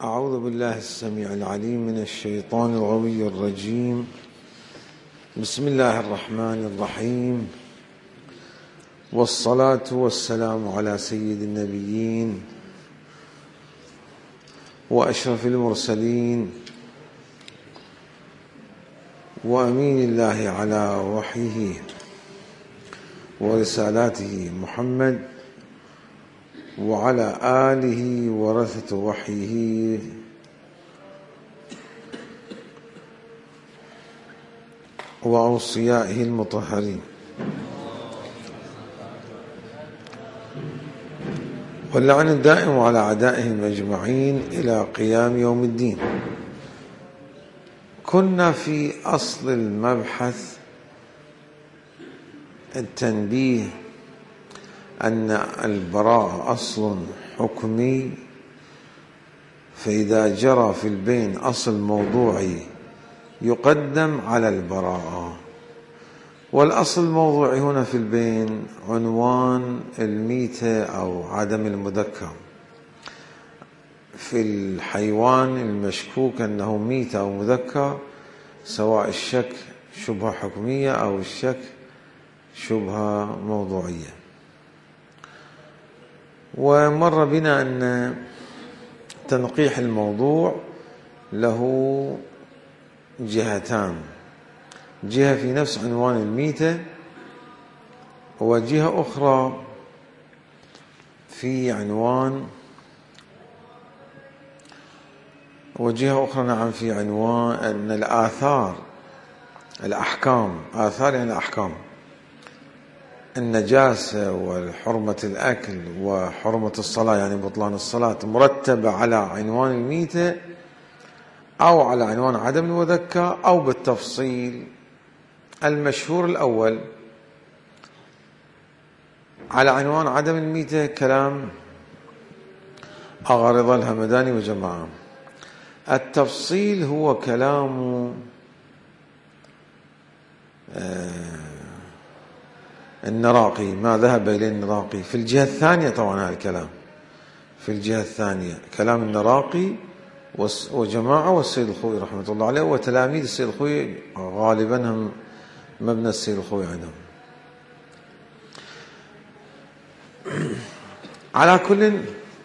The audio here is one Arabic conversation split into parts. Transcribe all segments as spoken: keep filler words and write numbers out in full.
أعوذ بالله السميع العليم من الشيطان الغوي الرجيم. بسم الله الرحمن الرحيم، والصلاة والسلام على سيد النبيين وأشرف المرسلين وأمين الله على وحيه ورسالاته محمد وعلى آله ورثة وحيه وأوصيائه المطهرين، واللعن الدائم على أعدائهم أجمعين إلى قيام يوم الدين. كنا في أصل المبحث التنبيه أن البراءة أصل حكمي، فإذا جرى في البين أصل موضوعي يقدم على البراءة. والأصل الموضوعي هنا في البين عنوان الميتة أو عدم المذكر. في الحيوان المشكوك أنه ميتة أو مذكر، سواء الشك شبهة حكمية أو الشك شبهة موضوعية. ومر بنا أن تنقيح الموضوع له جهتان: جهة في نفس عنوان الميتة، وجهة أخرى في عنوان وجهة أخرى نعم في عنوان أن الآثار الأحكام، آثار يعني الأحكام، النجاسة وحرمة الأكل وحرمة الصلاة يعني بطلان الصلاة، مرتبة على عنوان الميتة أو على عنوان عدم المذكر أو بالتفصيل. المشهور الأول على عنوان عدم الميتة كلام أغارضة الهمداني وجماعة. التفصيل هو كلام آه النراقي، ما ذهب إليه النراقي. في الجهة الثانية طبعا هذا الكلام في الجهة الثانية كلام النراقي وجماعة والسيد الخوئي رحمة الله عليه، وتلاميذ السيد الخوئي غالبا هم مبنى السيد الخوئي عندهم. على كل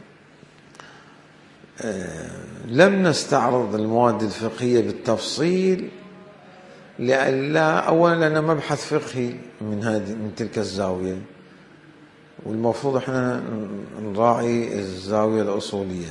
لم نستعرض المواد الفقهية بالتفصيل، لألا أولا لأنه مبحث فقهي من هذه من تلك الزاوية، والمفروض احنا نراعي الزاوية الأصولية.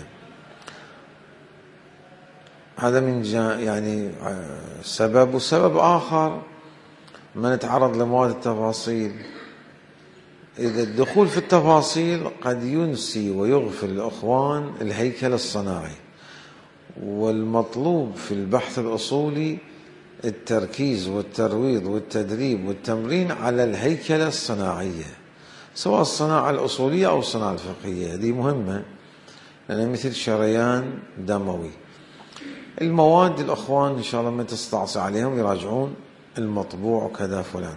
هذا من يعني سبب. وسبب آخر ما نتعرض لمواد التفاصيل، إذا الدخول في التفاصيل قد ينسي ويغفل الأخوان الهيكل الصناعي، والمطلوب في البحث الأصولي التركيز والترويض والتدريب والتمرين على الهيكلة الصناعية، سواء الصناعة الأصولية أو الصناعة الفقهية. هذه مهمة لأنها مثل شريان دموي. المواد الأخوان إن شاء الله ما تستعصي عليهم يراجعون المطبوع وكذا فلان.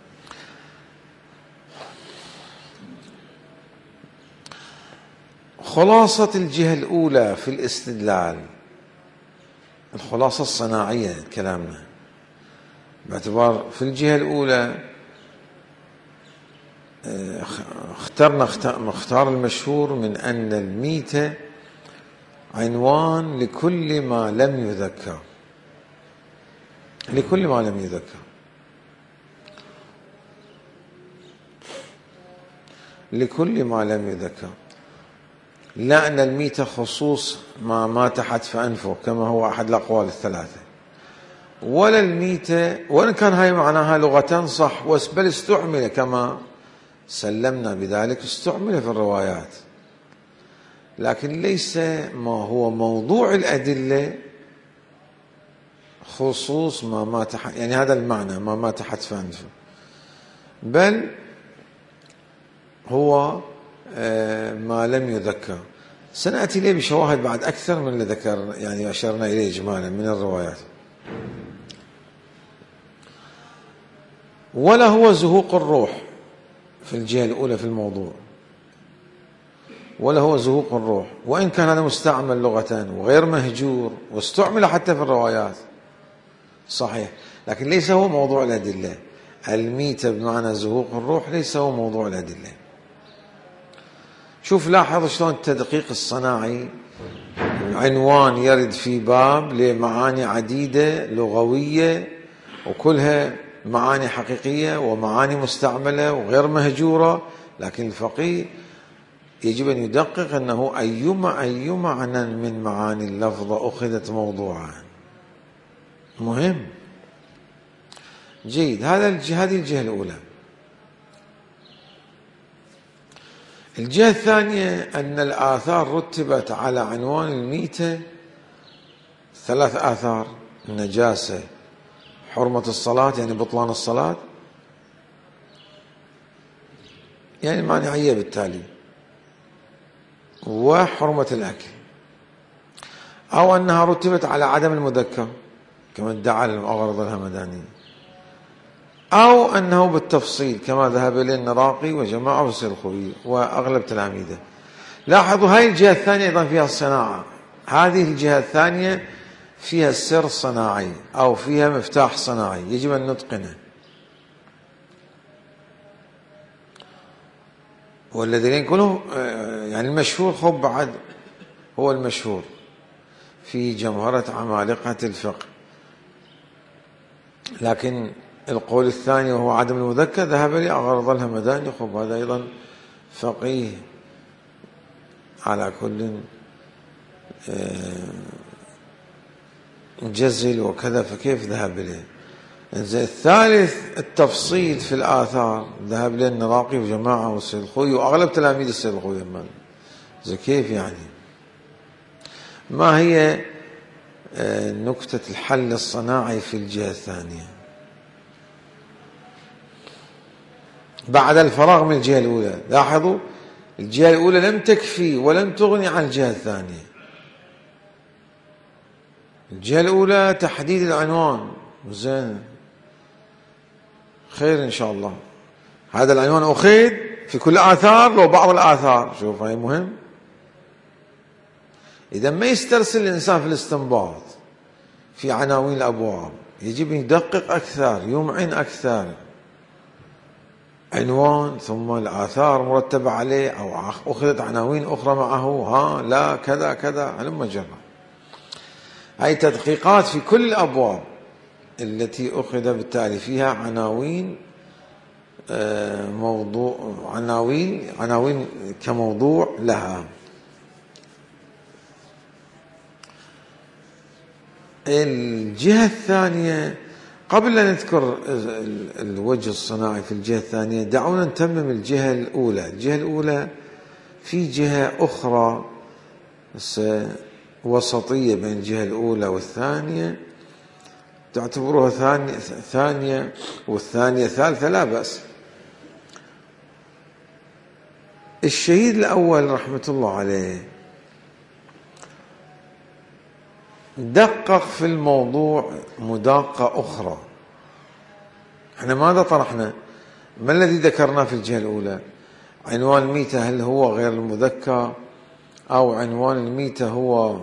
خلاصة الجهة الأولى في الاستدلال، الخلاصة الصناعية كلامنا، باعتبار في الجهة الأولى اخترنا مختار المشهور من أن الميتة عنوان لكل ما لم يذكر، لكل ما لم يذكر لكل ما لم يذكر لا أن الميتة خصوص ما مات حتف أنفه كما هو أحد الأقوال الثلاثة، ولا الميتة وإن كان هاي معناها لغة صح، بل استعمل كما سلمنا بذلك، استعمل في الروايات، لكن ليس ما هو موضوع الأدلة خصوص ما مات، يعني هذا المعنى ما مات حتف أنفه، بل هو ما لم يذكر. سنأتي إليه بشواهد بعد أكثر من اللي ذكر، يعني أشرنا إليه إجمالا من الروايات. ولا هو زهوق الروح في الجهة الأولى في الموضوع، ولا هو زهوق الروح، وإن كان هذا مستعمل لغة وغير مهجور واستعمل حتى في الروايات صحيح، لكن ليس هو موضوع الأدلة. الميتة بمعنى زهوق الروح ليس هو موضوع الأدلة. شوف لاحظ شلون التدقيق الصناعي، عنوان يرد في باب لمعاني عديدة لغوية وكلها معاني حقيقية ومعاني مستعملة وغير مهجورة، لكن الفقيه يجب أن يدقق أنه أيما أي معنى من معاني اللفظة أخذت موضوعا مهم. جيد، هذا هذه الجهة الأولى. الجهة الثانية أن الآثار رتبت على عنوان الميتة ثلاث آثار: النجاسة، حرمة الصلاة يعني بطلان الصلاة يعني مانعية بالتالي، وحرمة الأكل، أو أنها رتبت على عدم المذكر كما ادعى الأغرض الهمداني، أو أنه بالتفصيل كما ذهب إليه النراقي وجماعة والسلخوي وأغلب تلاميذه. لاحظوا هاي الجهة الثانية أيضا فيها الصناعة، هذه الجهة الثانية فيها السر الصناعي أو فيها مفتاح صناعي يجب أن نتقنه. والذين يقولوا يعني المشهور خب بعد هو المشهور في جمهرة عمالقة الفقه، لكن القول الثاني وهو عدم المذكر ذهب لي أغرض الهمداني، خب هذا أيضا فقيه على كل جزل وكذا، فكيف ذهب لي الثالث التفصيل في الآثار ذهب لي النراقي وجماعة والسلخوي وأغلب تلاميذ السلخوي. زي كيف يعني؟ ما هي نكتة الحل الصناعي في الجهة الثانية بعد الفراغ من الجهة الأولى؟ لاحظوا الجهة الأولى لم تكفي ولم تغني عن الجهة الثانية. الجهة الأولى تحديد العنوان، زين خير إن شاء الله، هذا العنوان أخذ في كل آثار لو بعض الآثار، شوف هاي مهم. إذا ما يسترسل الإنسان في الاستنباط في عناوين الأبواب، يجب أن يدقق أكثر، يمعن أكثر، عنوان ثم الآثار مرتبة عليه أو أخذت عناوين أخرى معه، ها لا كذا كذا علم جرى. هاي تدقيقات في كل الأبواب التي أخذ بالتالي فيها عناوين موضوع عناوين عناوين كموضوع لها. الجهة الثانية قبل أن نذكر الوجه الصناعي في الجهة الثانية دعونا نتمم الجهة الأولى. الجهة الأولى في جهة أخرى وسطية بين الجهة الأولى والثانية، تعتبروها ثانية ثانية والثانية ثالثة لا بأس. الشهيد الأول رحمة الله عليه دقق في الموضوع مداقة أخرى. احنا ماذا طرحنا؟ ما الذي ذكرناه في الجهة الأولى؟ عنوان الميتة هل هو غير المذكر، أو عنوان الميتة هو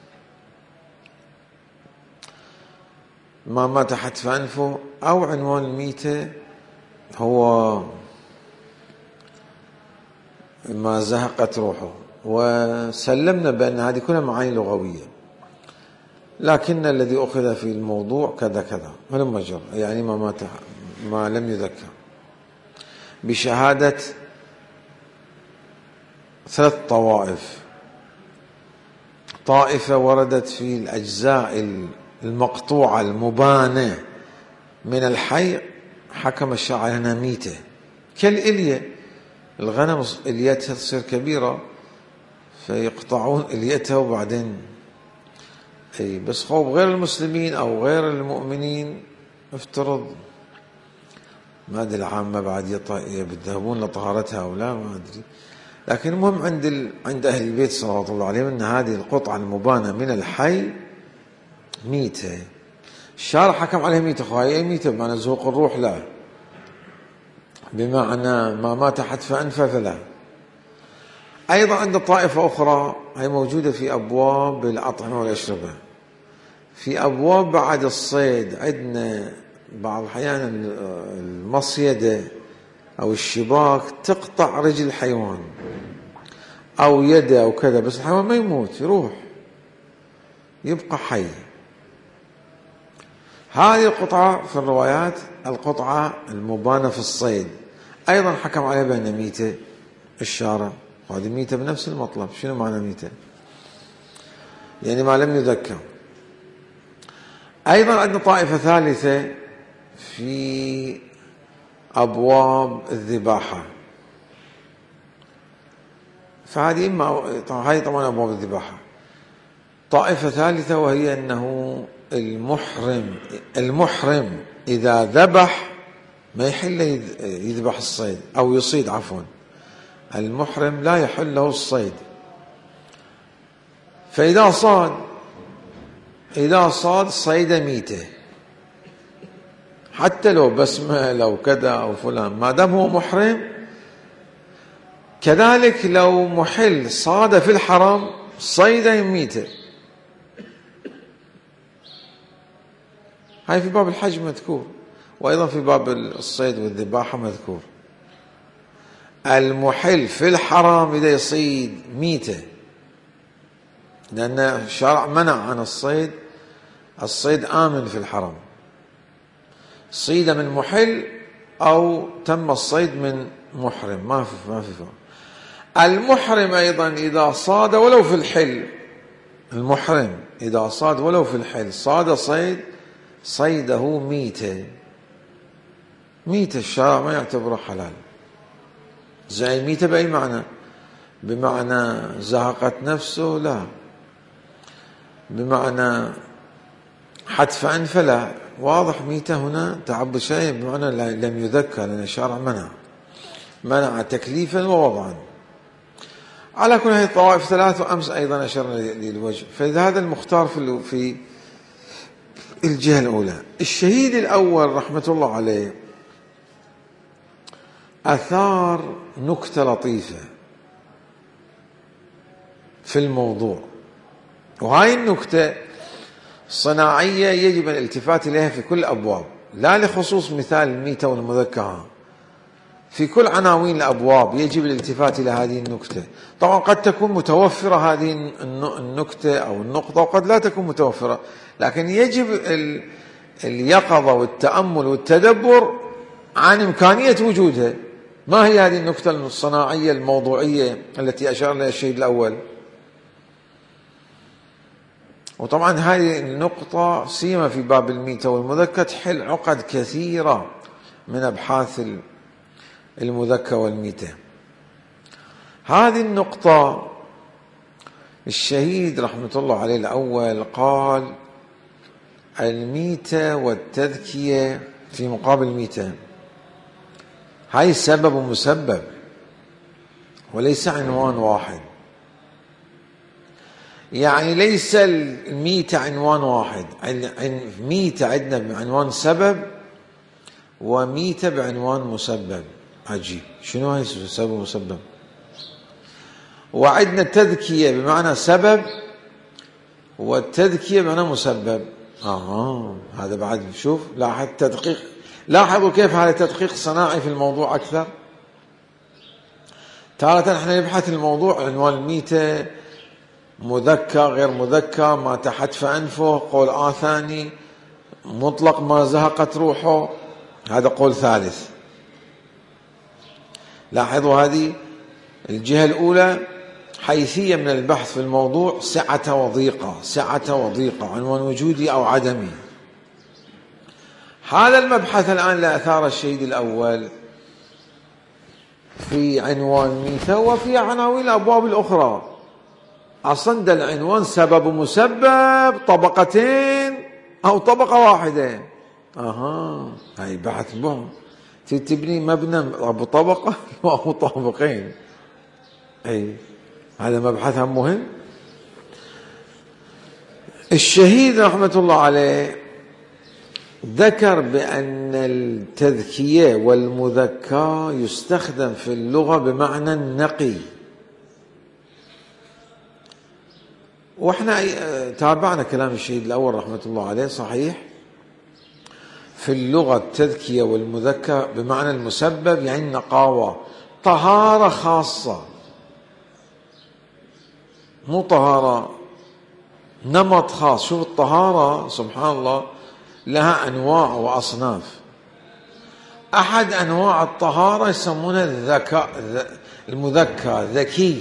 ما مات حتف أنفه، أو عنوان الميتة هو ما زهقت روحه. وسلمنا بأن هذه كلها معاني لغوية، لكن الذي أخذ في الموضوع كذا كذا ولم مجر يعني ما مات ما لم يذكر بشهادة ثلاث طوائف. طائفة وردت في الأجزاء المقطوعة المبانة من الحي، حكم الشرع أنها ميتة كالإلية، الغنم إليتها تصير كبيرة فيقطعون إليتها وبعدين أي بس خوف غير المسلمين أو غير المؤمنين افترض ما أدري العامة بعد يذهبون لطهارتها أو لا ما أدري، لكن المهم عند ال... عند أهل البيت صلوات الله عليهم أن هذه القطعة المبانة من الحي ميتة. الشارع حكم عليها ميتة، خواهي ميتة بمعنى زهوق الروح لا، بمعنى ما مات حتف أنفه فلا. أيضا عند طائفة أخرى هي موجودة في أبواب الأطعمة والأشربة. في أبواب بعد الصيد عندنا بعض الأحيان المصيدة أو الشباك تقطع رجل الحيوان أو يده أو كذا، بس الحيوان ما يموت، يروح يبقى حي. هذه القطعة في الروايات القطعة المبانة في الصيد، أيضا حكم عليها بأن ميتة الشارع، وهذه ميتة بنفس المطلب. شنو معنى ميتة؟ يعني ما لم يذكر. أيضا عندنا طائفة ثالثة في أبواب الذباحة، فهذه إما هذه طبعا أبواب الذباحة. طائفة ثالثة وهي أنه المحرم المحرم إذا ذبح ما يحل يذبح الصيد أو يصيد، عفوا المحرم لا يحل له الصيد. فإذا صاد إذا صاد صيد ميته، حتى لو بسمة لو كذا أو فلان، ما دام هو محرم. كذلك لو محل صاد في الحرم صيدا ميته، هاي في باب الحج مذكور، وأيضا في باب الصيد والذباحة مذكور. المحل في الحرم إذا يصيد ميته، لأن الشرع منع عن الصيد، الصيد آمن في الحرم، صيد من محل أو تم الصيد من محرم، ما في ما في فرق. المحرم أيضا إذا صاد ولو في الحل، المحرم إذا صاد ولو في الحل صاد صيد صيده ميتة، ميتة الشرع ما يعتبره حلال. زي ميتة بأي معنى؟ بمعنى زهقت نفسه؟ لا. بمعنى حتف أنف؟ لا. واضح ميتة هنا تعبد شيء بمعنى لم يذكر، لأن الشرع منع منع تكليفا ووضعا. على كل هذه الطوائف ثلاث، وأمس أيضا أشرنا للوجه. فهذا المختار في في الجهة الأولى. الشهيد الأول رحمة الله عليه أثار نكتة لطيفة في الموضوع، وهاي النكتة صناعية يجب الالتفات إليها في كل أبواب، لا لخصوص مثال الميتة والمذكرة، في كل عناوين الأبواب يجب الالتفات إلى هذه النكتة. طبعا قد تكون متوفرة هذه النكتة أو النقطة، وقد لا تكون متوفرة، لكن يجب اليقظة والتأمل والتدبر عن إمكانية وجودها. ما هي هذه النكتة الصناعية الموضوعية التي أشار لها الشهيد الأول؟ وطبعا هذه النقطة سيما في باب الميتة والمذكر تحل عقد كثيرة من أبحاث المذكر والميتة. هذه النقطة الشهيد رحمة الله عليه الأول قال الميتة والتذكية في مقابل الميتة، هاي سبب ومسبب وليس عنوان واحد. يعني ليس الميتة عنوان واحد، ميتة عندنا بعنوان سبب وميتة بعنوان مسبب. عجيب، شنو هاي سبب ومسبب؟ وعندنا التذكية بمعنى سبب والتذكية بمعنى مسبب. آه هذا بعد شوف، لاحظ تدقيق، لاحظوا كيف هذا تدقيق صناعي في الموضوع أكثر. تارة احنا نبحث الموضوع عنوان الميتة مذكر غير مذكر، ما تحت فأنفه، قول آثاني، مطلق ما زهقت روحه، هذا قول ثالث. لاحظوا هذه الجهة الأولى حيثية من البحث في الموضوع، سعة وضيقة، سعة وضيقة، عنوان وجودي أو عدمي. هذا المبحث الآن لأثار الشهيد الأول في عنوان ميتة وفي عناوين الأبواب الأخرى. أصلا ده العنوان سبب ومسبب، طبقتين أو طبقة واحدة. أها هاي بحث بهم، تبني مبنى أبو طبقة أو طابقين. أي هذا مبحث مهم. الشهيد رحمة الله عليه ذكر بأن التذكية والمذكى يستخدم في اللغة بمعنى النقي، واحنا تابعنا كلام الشهيد الأول رحمة الله عليه. صحيح في اللغة التذكية والمذكر بمعنى المسبب يعني نقاوة، طهارة خاصة، مو طهارة نمط خاص. شوف الطهارة سبحان الله لها أنواع وأصناف. أحد أنواع الطهارة يسمونها الذكاء، المذكى، ذكي،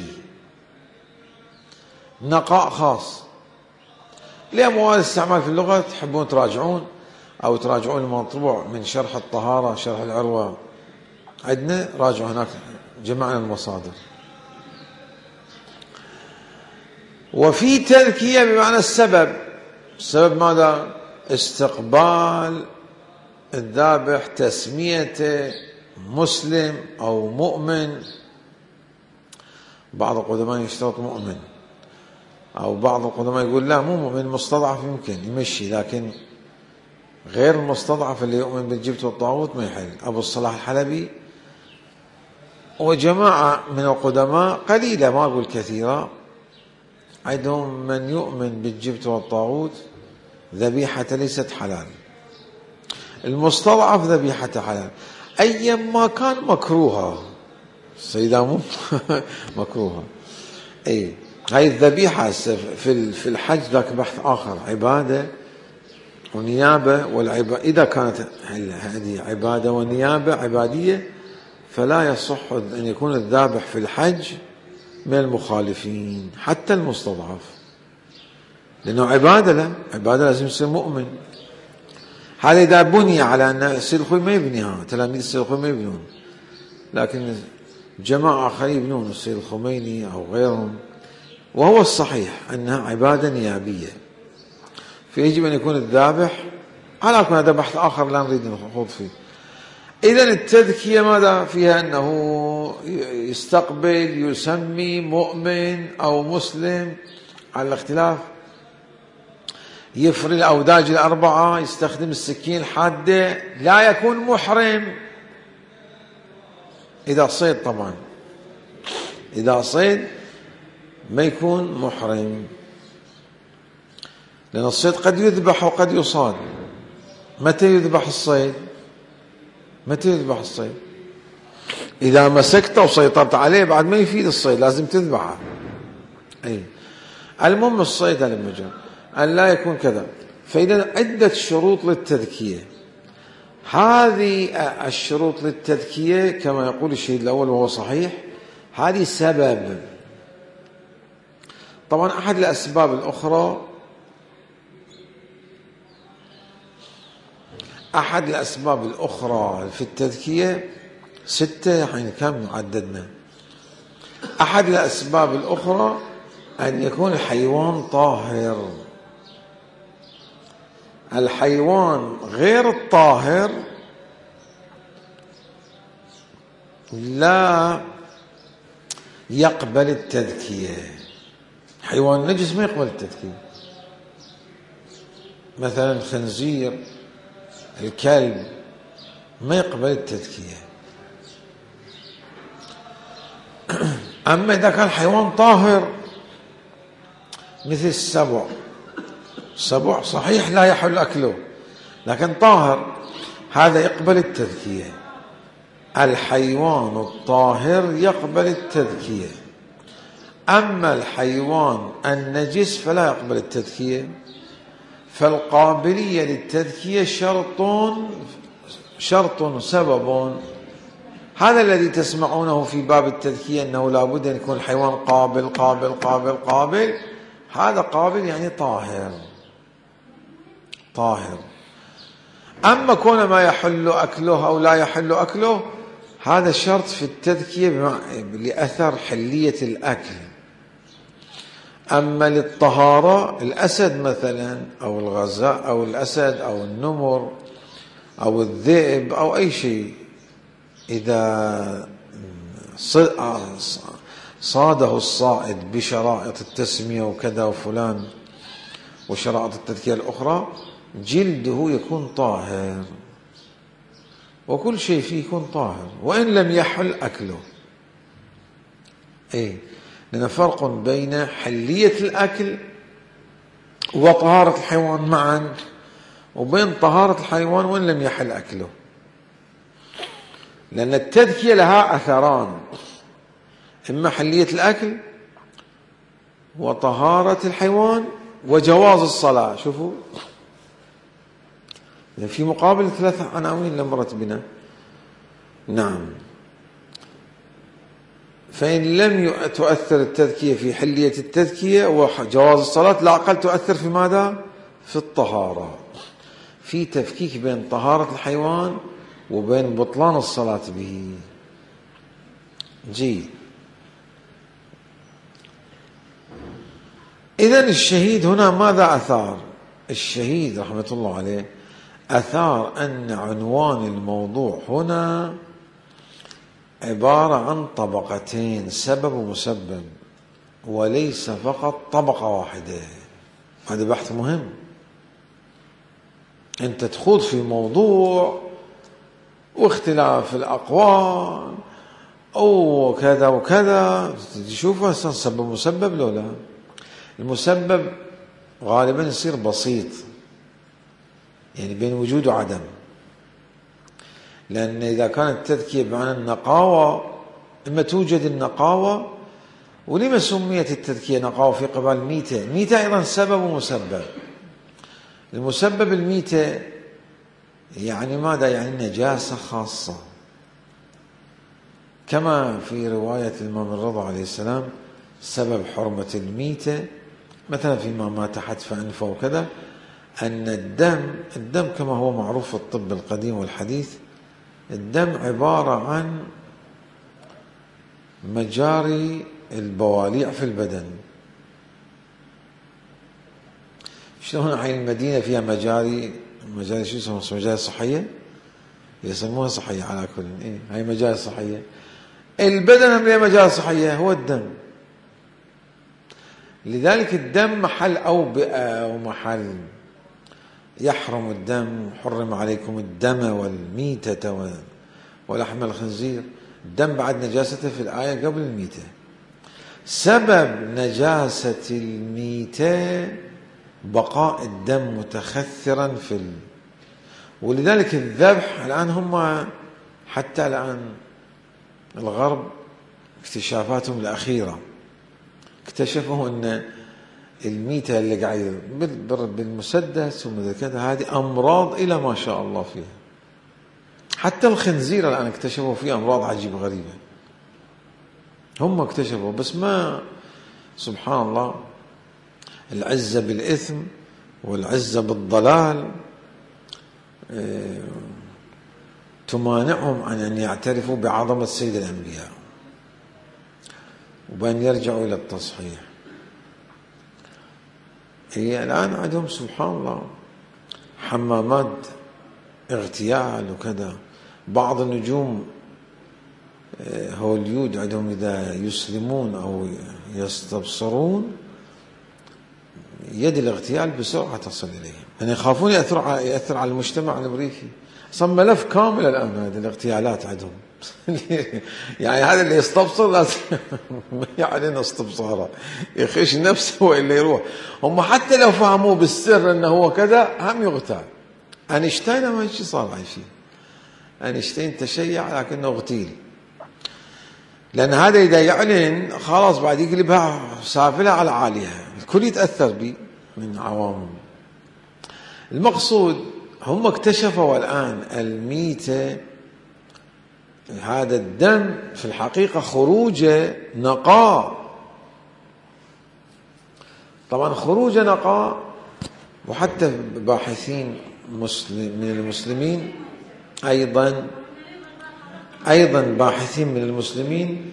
نقاء خاص. لأموال استعمال في اللغة تحبون تراجعون أو تراجعون المطبوع من شرح الطهارة، شرح العروة عندنا، راجعوا هناك جمعنا المصادر. وفي تذكية بمعنى السبب. السبب ماذا؟ استقبال الذابح، تسميته مسلم أو مؤمن. بعض القدماء يشترط مؤمن، أو بعض القدماء يقول لا مو مؤمن، مستضعف يمكن يمشي، لكن غير المستضعف اللي يؤمن بالجبت والطاغوت ما يحل. أبو الصلاح الحلبي وجماعة من القدماء قليلة ما أقول كثيرة عندهم من يؤمن بالجبت والطاغوت ذبيحة ليست حلال، المستضعف ذبيحة حلال، أيا ما كان مكروهة. السيدة مو مكروهة. أي هاي الذبيحة في في الحج ذاك بحث آخر، عبادة ونيابة. والعبادة إذا كانت هذه عبادة ونيابة عبادية فلا يصح أن يكون الذابح في الحج من المخالفين حتى المستضعف، لأنه عبادة له، عبادة لازم يصير مؤمن. هذا إذا بني على أن السيد الخوي ما يبنيها، تلاميذ السيد الخوي ما يبنون، لكن جماعة آخرين يبنون، السيد الخميني أو غيرهم، وهو الصحيح أنها عبادة نيابية، فيجب أن يكون الذابح على كل. هذا بحث آخر لا نريد نخوض فيه. إذن التذكية ماذا فيها؟ أنه يستقبل، يسمي مؤمن أو مسلم على الاختلاف، يفري الأوداج الأربعة، يستخدم السكين الحادة، لا يكون محرم إذا صيد. طبعا إذا صيد ما يكون محرم، لأن الصيد قد يذبح وقد يصاد. متى يذبح الصيد؟ متى يذبح الصيد؟ إذا مسكته وسيطرت عليه بعد ما يفيد الصيد، لازم تذبحه. أي المهم الصيد المجرم أن لا يكون كذا. فإذا عدة شروط للتذكية. هذه الشروط للتذكية كما يقول الشهيد الأول وهو صحيح، هذه سبب. طبعا أحد الأسباب الأخرى، أحد الأسباب الأخرى في التذكية ستة، يعني كم عددنا؟ أحد الأسباب الأخرى أن يكون الحيوان طاهر. الحيوان غير الطاهر لا يقبل التذكية. حيوان نجس ما يقبل التذكية، مثلا الخنزير، الكلب ما يقبل التذكية. أما إذا كان حيوان طاهر مثل السبع، السبع صحيح لا يحل أكله لكن طاهر، هذا يقبل التذكية. الحيوان الطاهر يقبل التذكية، أما الحيوان النجس فلا يقبل التذكية. فالقابلية للتذكية شرط شرط سبب. هذا الذي تسمعونه في باب التذكية أنه لابد أن يكون الحيوان قابل قابل قابل قابل. هذا قابل يعني طاهر طاهر. أما كون ما يحل أكله أو لا يحل أكله، هذا شرط في التذكية لأثر حلية الأكل. أما للطهارة، الأسد مثلا أو الغزاء أو الأسد أو النمر أو الذئب أو أي شيء، إذا صاده الصائد بشرائط التسمية وكذا وفلان وشرائط التذكية الأخرى، جلده يكون طاهر وكل شيء فيه يكون طاهر وإن لم يحل أكله. إيه، لأن فرق بين حلية الأكل وطهارة الحيوان معا، وبين طهارة الحيوان وإن لم يحل أكله. لأن التذكية لها أثران: إما حلية الأكل، وطهارة الحيوان، وجواز الصلاة. شوفوا في مقابل ثلاثة عناوين لمرت بنا. نعم. فإن لم تؤثر التذكية في حلية التذكية وجواز الصلاة، لا أقل تؤثر في ماذا؟ في الطهارة، في تفكيك بين طهارة الحيوان وبين بطلان الصلاة به. جيد. إذن الشهيد هنا ماذا أثار؟ الشهيد رحمة الله عليه أثار أن عنوان الموضوع هنا عبارة عن طبقتين، سبب ومسبب، وليس فقط طبقة واحدة. هذا بحث مهم. أنت تخوض في موضوع واختلاف الأقوال أو كذا وكذا، تشوفه سبب مسبب لو لا. المسبب غالبا يصير بسيط، يعني بين وجود وعدم. لأن إذا كانت التذكية بمعنى النقاوة، إما توجد النقاوة. ولما سميت التذكية نقاوة في قبال الميتة؟ الميتة أيضا سبب ومسبب. المسبب الميتة يعني ماذا؟ يعني نجاسة خاصة، كما في رواية الإمام الرضا عليه السلام سبب حرمة الميتة مثلا فيما مات حتف أنفه وكذا، أن الدم الدم كما هو معروف في الطب القديم والحديث، الدم عبارة عن مجاري البواليع في البدن. شلون هاي المدينة فيها مجاري مجاري شو يسمونها؟ مجاري صحية، يسموها صحية على كل. إيه هاي مجاري صحية. البدن هم له مجاري صحية، هو الدم. لذلك الدم محل أوبئة ومحل يحرم الدم. حرم عليكم الدم والميتة ولحم الخنزير. الدم بعد نجاسته في الآية قبل الميتة. سبب نجاسة الميتة بقاء الدم متخثرا في ال... ولذلك الذبح الآن هم حتى الآن الغرب اكتشافاتهم الأخيرة اكتشفوا أن الميتة اللي قاعد بالمسدس وكذا هذه أمراض إلى ما شاء الله فيها. حتى الخنزير الآن اكتشفوا فيه أمراض عجيبة غريبة، هم اكتشفوا. بس ما سبحان الله، العزة بالإثم والعزة بالضلال تمانعهم عن أن يعترفوا بعظمة سيد الأنبياء وبأن يرجعوا إلى التصحيح. هي الآن عندهم سبحان الله حمامات اغتيال وكذا. بعض النجوم هوليود عندهم إذا يسلمون أو يستبصرون يد الاغتيال بسرعة تصل إليهم، يعني يخافون يأثر على يأثر على المجتمع الأمريكي. أصلا ملف كامل الآن هذه الاغتيالات عندهم. يعني هذا اللي يستبصر لازم يعني استبصاره يخش نفسه وإلا يروح. هم حتى لو فهموا بالسر أنه هو كذا هم يغتال. أينشتاين ما شيء صار عايشين. أينشتاين تشيع لكنه اغتيل، لأن هذا إذا يعلن خلاص بعد يقلبها سافلة على عاليها، الكل يتأثر به من عوامهم. المقصود هم اكتشفوا الآن الميتة، هذا الدم في الحقيقة خروجه نقاء. طبعا خروجه نقاء، وحتى باحثين مسلم من المسلمين أيضا أيضا باحثين من المسلمين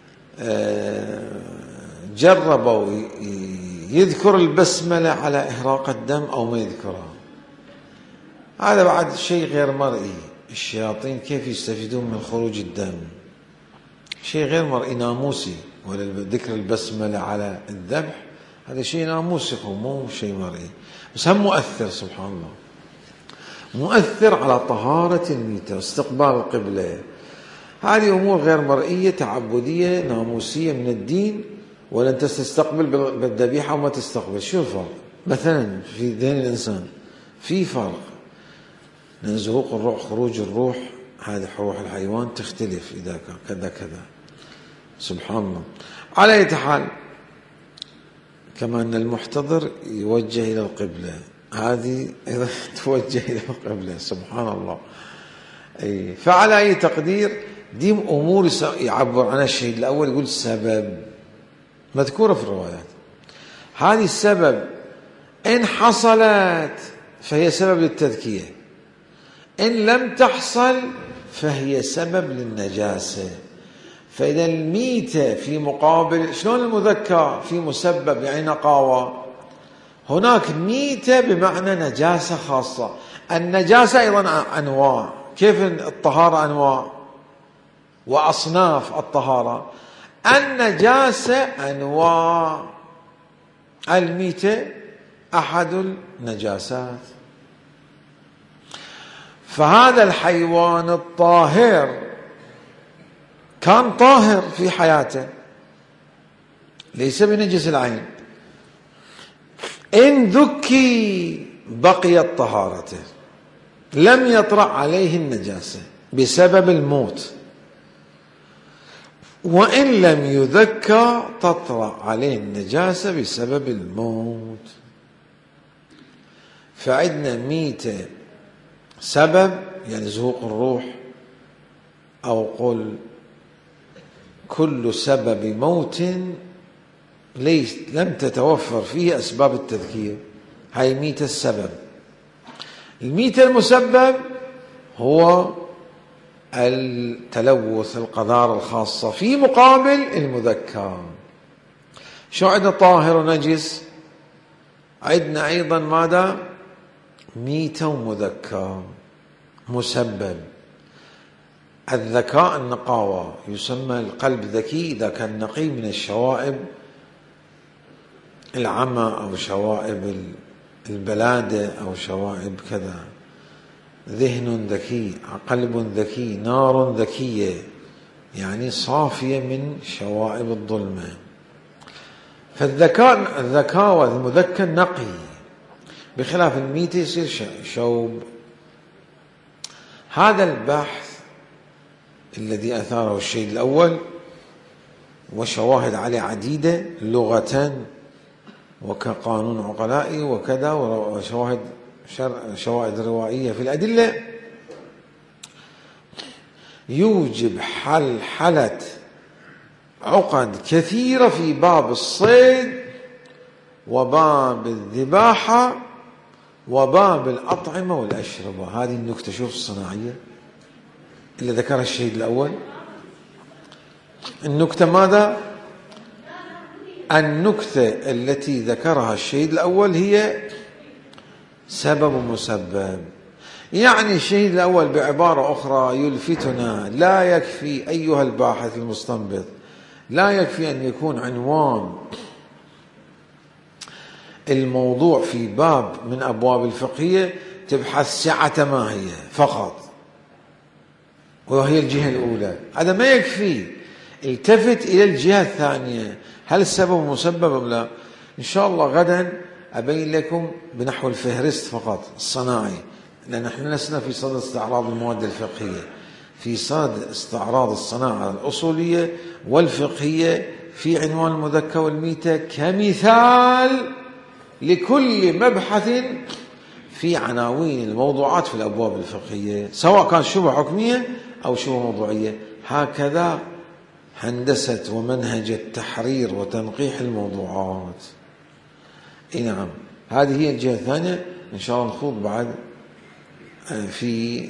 جربوا يذكر البسملة على إهراق الدم أو ما يذكرها. هذا بعد شيء غير مرئي. الشياطين كيف يستفيدون من خروج الدم؟ شيء غير مرئي ناموسي. ولا ذكر البسملة على الذبح هذا شيء ناموسي مو شيء مرئي، بس هم مؤثر سبحان الله، مؤثر على طهارة الميتة واستقبال القبلة. هذه أمور غير مرئية تعبدية ناموسية من الدين، ولا أنت تستقبل بالذبيحة وما تستقبل. شو الفرق؟ مثلا في ذهن الإنسان في فرق، لأن زهوق الروح خروج الروح هذه روح الحيوان تختلف إذا كان كذا كذا. سبحان الله. على أي حال، كما أن المحتضر يوجه إلى القبلة، هذه أيضا توجه إلى القبلة. سبحان الله. أي فعلى أي تقدير دي أمور يعبر عنها الشهيد الأول، يقول سبب مذكورة في الروايات. هذه السبب إن حصلت فهي سبب للتذكية، إن لم تحصل فهي سبب للنجاسة. فإذا الميتة في مقابل، شلون المذكر في مسبب يعني نقاوة، هناك ميتة بمعنى نجاسة خاصة. النجاسة أيضا أنواع، كيف الطهارة أنواع وأصناف الطهارة، النجاسة أنواع، الميتة أحد النجاسات. فهذا الحيوان الطاهر كان طاهر في حياته، ليس بنجس العين، إن ذكي بقيت طهارته، لم يطرأ عليه النجاسة بسبب الموت، وإن لم يذكى تطرأ عليه النجاسة بسبب الموت. فعندنا ميتة سبب يعني زهوق الروح، أو قل كل سبب موت ليس لم تتوفر فيه أسباب التذكير، هاي ميتة السبب. الميتة المسبب هو التلوث، القذارة الخاصة، في مقابل المذكر. شو عندنا طاهر ونجس، عندنا أيضا ماذا؟ ميتة ومذكر مسبب. الذكاء النقاوة، يسمى القلب ذكي إذا كان نقي من الشوائب العمى أو شوائب البلادة أو شوائب كذا. ذهن ذكي، قلب ذكي، نار ذكية، يعني صافية من شوائب الظلمة. فالذكاء الذكاء المذكر نقي، بخلاف الميتة يصير شوب. هذا البحث الذي أثاره الشهيد الأول وشواهد عليه عديدة لغة وكقانون عقلائي وكذا، وشواهد شواهد روائية في الأدلة، يوجب حل حلة عقد كثيرة في باب الصيد وباب الذباحة وباب الأطعمة والأشربة. هذه النكتة شوف الصناعية اللي ذكرها الشهيد الأول. النكتة ماذا؟ النكتة التي ذكرها الشهيد الأول هي سبب ومسبب. يعني الشهيد الأول بعبارة أخرى يلفتنا، لا يكفي أيها الباحث المستنبط، لا يكفي أن يكون عنوان الموضوع في باب من أبواب الفقهية تبحث سعة ما هي فقط، وهي الجهة الأولى، هذا ما يكفي. التفت إلى الجهة الثانية، هل السبب مسبب أم لا؟ إن شاء الله غدا أبين لكم بنحو الفهرست فقط الصناعي، لأن نحن لسنا في صدد استعراض المواد الفقهية، في صدد استعراض الصناعة الأصولية والفقهية في عنوان المذكر والميتة كمثال لكل مبحث في عناوين الموضوعات في الأبواب الفقهية، سواء كان شبهة حكمية أو شبهة موضوعية. هكذا هندسة ومنهج التحرير وتنقيح الموضوعات. اي نعم، هذه هي الجهة الثانية. إن شاء الله نخوض بعد في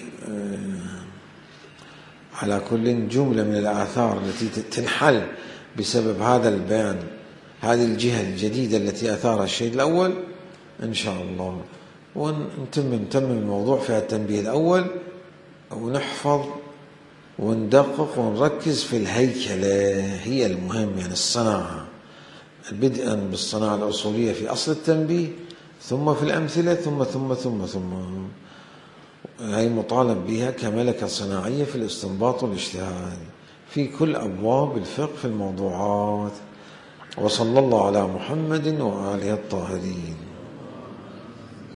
على كل جملة من الآثار التي تنحل بسبب هذا البيان، هذه الجهة الجديدة التي أثارها الشهيد الأول إن شاء الله، ونتم نتمم الموضوع في التنبيه الأول، ونحفظ وندقق ونركز في الهيكلة، هي المهم، يعني الصناعة، بدءا بالصناعة الأصولية في أصل التنبيه، ثم في الأمثلة، ثم ثم ثم ثم هي مطالب بها كملكة صناعية في الاستنباط والاجتهاد في كل أبواب الفقه في الموضوعات. وصلى الله على محمد وآله الطاهرين.